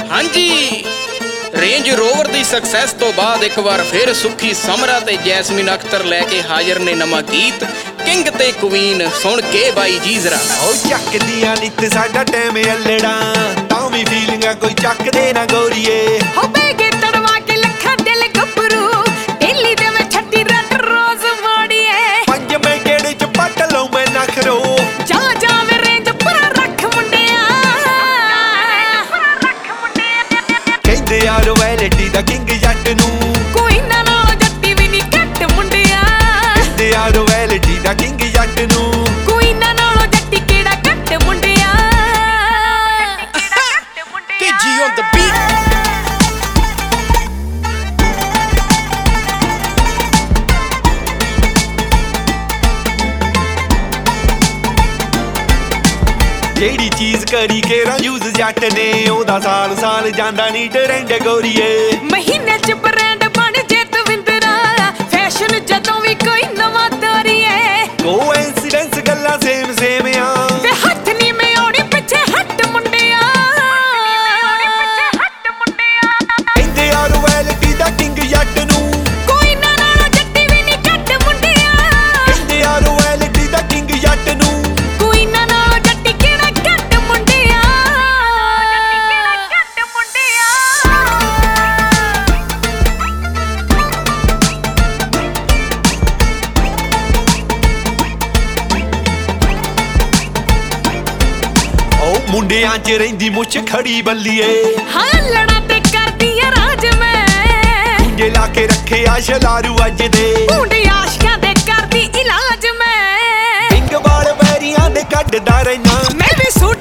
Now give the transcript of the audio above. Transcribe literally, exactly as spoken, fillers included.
ਹਾਂਜੀ range Rover ਦੀ success ਤੋਂ ਬਾਅਦ ਇੱਕ ਵਾਰ ਫਿਰ ਸੁੱਖੀ ਸਮਰਾ ਤੇ ਜੈਸਮੀਨ ਅਖਤਰ ਲੈ ਕੇ ਹਾਜ਼ਰ ਨੇ ਨਵਾਂ ਗੀਤ ਕਿੰਗ ਤੇ ਕੁਈਨ। ਸੁਣ ਕੇ ਬਾਈ ਜੀ ਜ਼ਰਾ ਉਹ ਚੱਕਦੀਆਂ ਨਿੱਤ ਸਾਡਾ ਟਾਈਮ ਅਲੜਾ ਤਾਂ ਵੀ ਫੀਲਿੰਗਾਂ ਕੋਈ ਚੱਕਦੇ ਨਾ ਗੋਰੀਏ ਹੋ ਬੇਗੇ ਤੜਵਾ ਕੇ ਲੱਖਾਂ ਦਿਲ ਗੱਭਰੂ ਢੇਲੀ ਦੇ ਵਿੱਚ ਛੱਡੀ ਰੱਟ ਰੋਜ਼ ਮੋੜੀਏ ਪੰਜ ਮੈਂ ਕਿਹੜੇ ਚ ਪੱਟ ਲਊ ਮੈਂ ਨਖਰੋ ਜਾ ਜਾ ਵੇ ਰੇਂਜ ਪੂਰਾ ਰੱਖ ਮੁੰਡਿਆ ਕਹਿੰਦੇ ਆ ਰੋਇਲਟੀ ਦਾ ਕਿੰਗ ਜੱਟ ਨੂੰ ਕੋਈ ਨਾ ਨਾਲੋਂ ਜੱਟੀ ਵੀ ਨਹੀਂ ਘੱਟ ਮੁੰਡਿਆ ਕਹਿੰਦੇ ਆ ਰੋਇਲਟੀ ਦਾ ਕਿੰਗ ਜੱਟ ਨੂੰ ਕੋਈ ਨਾ ਨਾਲੋਂ ਜੱਟੀ ਕਿਹੜਾ ਘੱਟ ਮੁੰਡਿਆ ਕੇ ਜੀ ਔਨ ਦ ਬੀਟ। ਜਿਹੜੀ ਚੀਜ਼ ਕਰੀ ਕੇ ਰਾ ਯੂਜ਼ ਜੱਟ ਨੇ ਉਹਦਾ ਸਾਲ ਸਾਲ ਜਾਂਦਾ ਨਹੀਂ ਟਰੈਂਡ ਗੋਰੀਏ ਮਹੀਨੇ ਚ ਬ੍ਰਾਂਡ ਬਣ ਜੇ ਤਵਿੰਦਰਾ ਫੈਸ਼ਨ ਜਦੋਂ ਵੀ ਕੋਈ ਨਵਾਂ ਤੋਰੀਏ ਕੋਇਨਸੀਡੈਂਸ ਗੱਲਾਂ ਸੇਮ ਸੇਮ ਆ ਤੇ ਹੱਥ ਨੀ ਮਿਆਉਣੀ ਪਿੱਛੇ ਹੱਟ ਮੁੰਡਿਆ ਕਹਿੰਦੇ ਆ ਰੋਇਲਟੀ ਦਾ ਕਿੰਗ ਜੱਟ ਨੂੰ ਕੋਈ ਨਾ ਨਾਲੋਂ ਜੱਟੀ ਵੀ ਨਹੀਂ ਘੱਟ ਮੁੰਡਿਆ ਕਹਿੰਦੇ ਆ ਰੋਇਲਟੀ ਦਾ ਕਿੰਗ ਜੱਟ ਨੂੰ ਕੋਈ ਨਾ ਨਾਲੋਂ ਜੱਟੀ ਕਿਹੜਾ ਘੱਟ ਮੁੰਡਿਆ ਘੱਟ ਮੁੰਡਿਆ ਉਹ ਮੁੰਡਿਆਂ 'ਚ ਰਹਿੰਦੀ ਮੁੱਛ ਖੜੀ ਬੱਲੀਏ ਹਾਂ ਲੜਾ ਤੇ ਕਰਦੀ ਆ ਰਾਜ ਮੈਂ ਜੇ ਲਾ ਕੇ ਰੱਖੇ ਆ ਸ਼ਲਾਰੂ ਅੱਜ ਦੇ ਮੁੰਡੇ ਆਸ਼ਕਾਂ ਦੇ ਕਰਦੀ ਇਲਾਜ ਮੈਂ ਪਿੰਗ ਵਾਲ ਵੈਰੀਆਂ ਦੇ ਕੱਢਦਾ ਰਹਿਣਾ ਮੈਂ ਵੀ ਸੂਟ